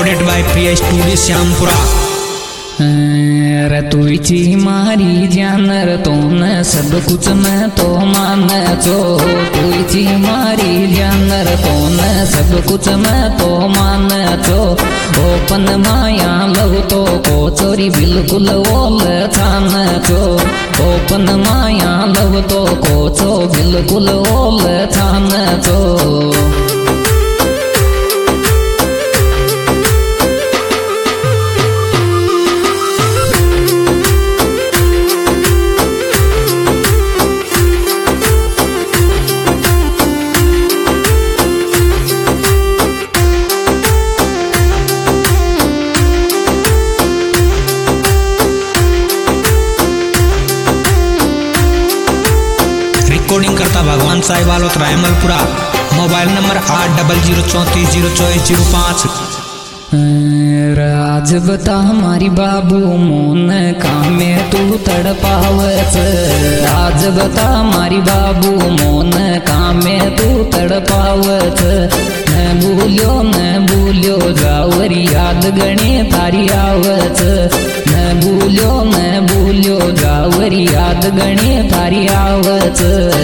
Recorded by Priya studio Shyampura. तुझी मारी जानर तो न सब कुछ मैं तो मान चो। तुझी मारी जानर तो न सब कुछ मैं तो मान चो। ओपन माया लव तो को चोरी बिल्कुल ओल छान चो। ओपन माया लव तो को चो बिल्कुल ओल छान चो। रिकॉर्डिंग करता भगवान साहिब आलोत रायमलपुरा। Mobile number 8034044005। राज बता हमारी बाबू मोन कामे तू तड़पावत। आज बता हमारी बाबू मोन कामे तू तड़पावत। न भूल्यो जावरी याद गणे तारी आवत। न भूल्यो जावरी याद गणे तारी आवत।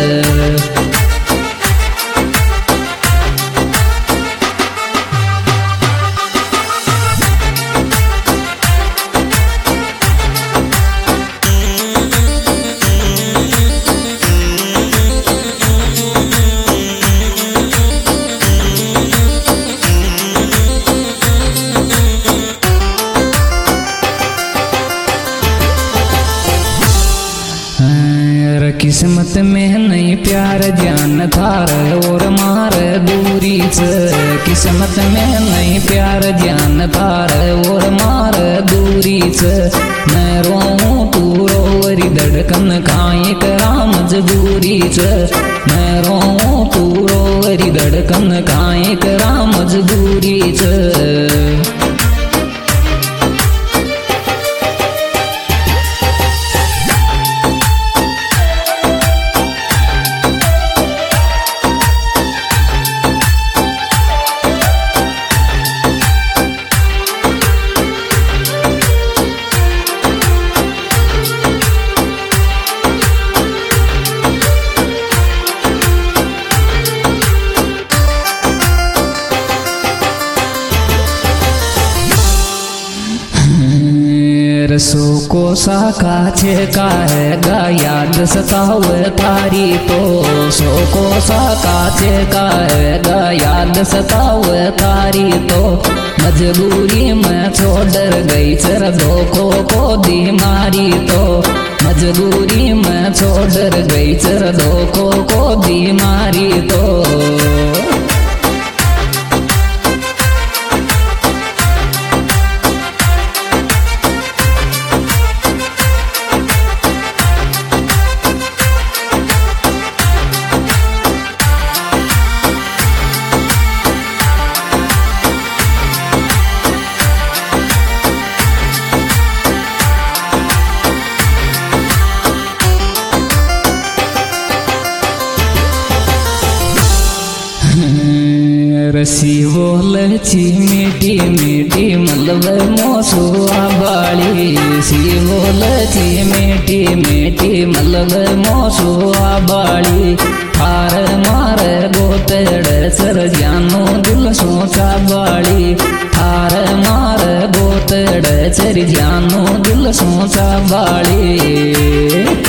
किस्मत में नहीं प्यार जान थार और मार दूरी च। किस्मत में नहीं प्यार जान थार और मार दूरी च। मैं रोऊं तू रोवरी धड़कन काहे करा मजबूरी च। मैं रोऊं तू रोवरी धड़कन काहे करा मजबूरी च। रसो को साका छे का है गा याद सतावे तारी तो। सो को साका छे का है गा याद सतावे तारी तो। मजबूरी में छोड़ गई चर धोखो को दी मारी तो। मजबूरी में छोड़ गई चर धोखो को दी मारी तो। रसी बोलची मीठी मीठी मलब मोसो आबाली। सी बोलची मीठी मीठी मलब मोसो आबाली। थार मार गोतड़ सर जानो दिल सोचा बाली। थार मार गोतड़ सर जानो दिल सोचा बाली।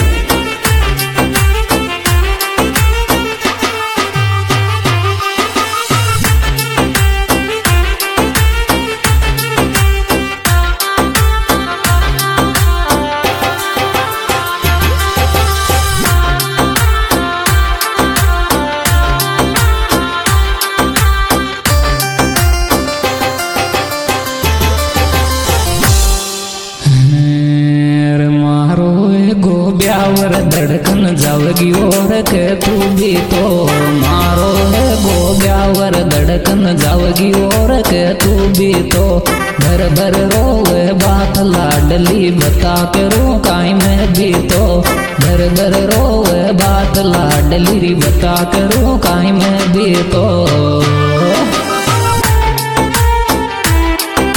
ब्यावर धड़कन जावगी और के तू भी तो। मारो है गो ब्यावर धड़कन जावगी और के तू भी तो। भर भर रोवे बात लाडली बता के रो काई में भी तो। भर भर रोवे बात लाडली बता के रो काई में भी तो।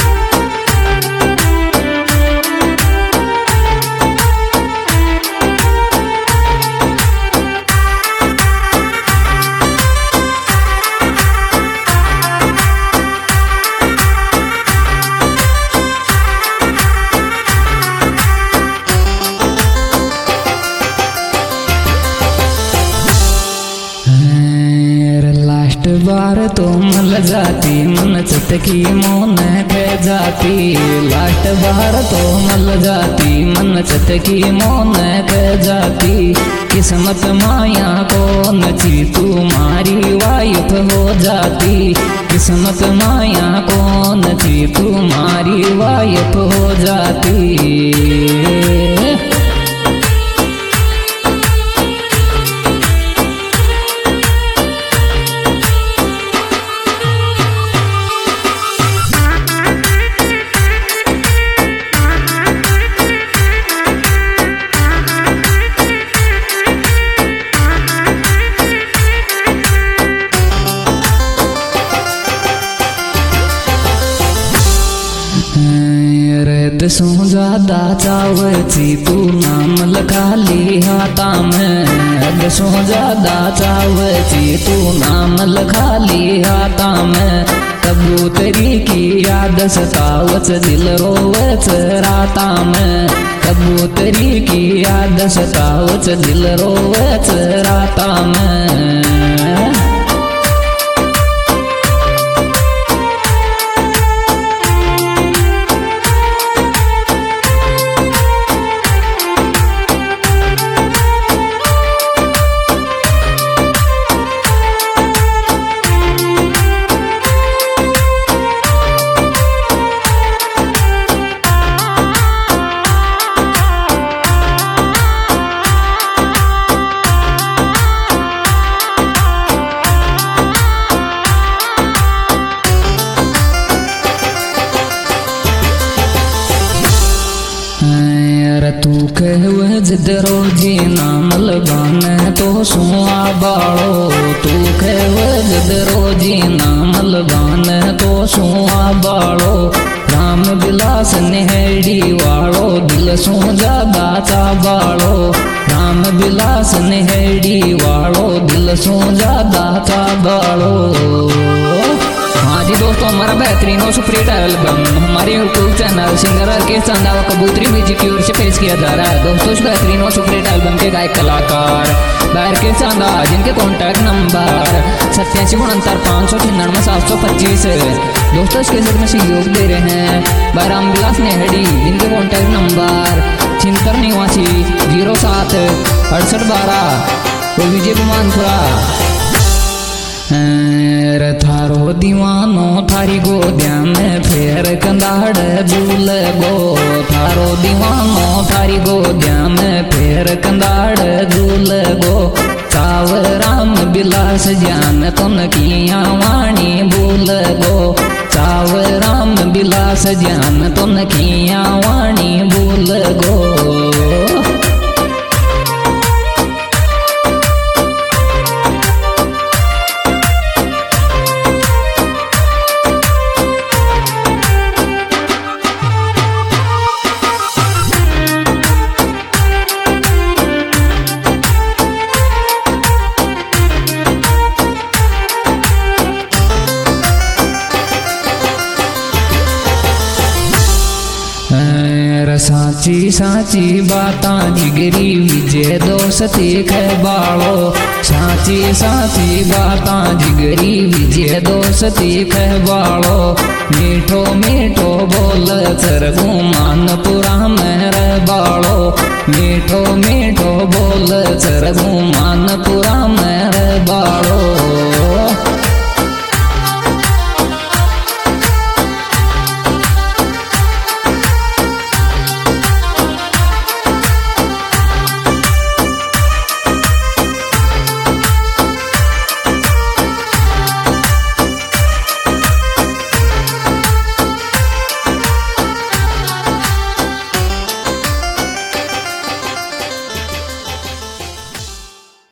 लास्ट बार तो मल जाती मन चटकी मोन कह जाती। लास्ट बार तो मल जाती मन चटकी मोन कह जाती। किस्मत माया को नची तुम्हारी वाइफ हो जाती। किस्मत माया को नची तुम्हारी वाइफ हो जाती। सो ज्यादा चावची तू नाम लखा ली हाथा में। सो ज्यादा चावची तू नाम लखा ली हाथा में। कबूतरी की याद सतावच दिल रोवच राता में। कबूतरी की याद सतावच दिल रोवच राता में। तू कहव जिद रोजी नाम लगान तो सुआ बाड़ो। तू कहव जिद रोजी नाम लगान तो सुआ बाड़ो। राम बिलास नेहड़ी वाड़ो दिल सो ज्यादा चा बाड़ो। राम बिलास नेहड़ी वाड़ो दिल सो ज्यादा चा बाड़ो। हाँ जी दोस्तों, हमारा बेहतरीन और सुपरहिट एल्बम हमारे YouTube channel singer Rakesh Chanda व कबूतरी म्यूजिक की ओर से पेश किया जा रहा है। दोस्तों, इस बेहतरीन और सुपरहिट एल्बम के गायक कलाकार राकेश चांदा, जिनके कॉन्टैक्ट नंबर 8769 है। दोस्तों, इस कैसेट में सहयोग दे रहे हैं राम बिलास नेहड़ी, जिनके कॉन्टैक्ट नंबर 76 निवासी 07 68 12 विजय बुमानपुरा। थारो दीवानो थारी गोद्या में फेर कंदाड़ झूल गो। थारो दीवानो थारी गोद्या में फेर कंदाड़ झूल गो। चाव राम बिलास जान तुम किया वाणी भूल गो। चाव राम बिलास जान तुम किया वाणी भूल गो। साची साची बातां जिगरी विजय दोस्ती खे बाड़ो। साची साची बातां जिगरी विजय दोस्ती खे बाड़ो। मीठो मीठो बोल चरगू मानपुरा में रह बाड़ो। मीठो मीठो बोल चरगू मानपुरा में रह बाड़ो।